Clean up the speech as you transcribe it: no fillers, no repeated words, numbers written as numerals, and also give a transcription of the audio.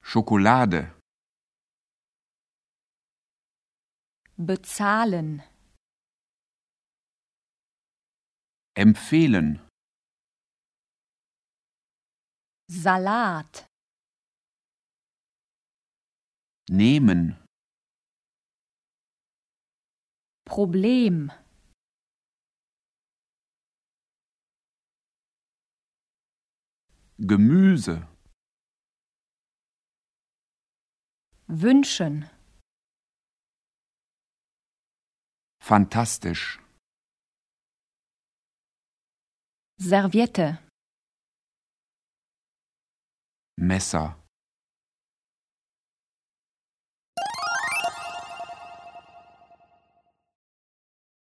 Schokolade. Bezahlen. Empfehlen. Salat. Nehmen. Problem. Gemüse. Wünschen. Fantastisch. Serviette. Messer.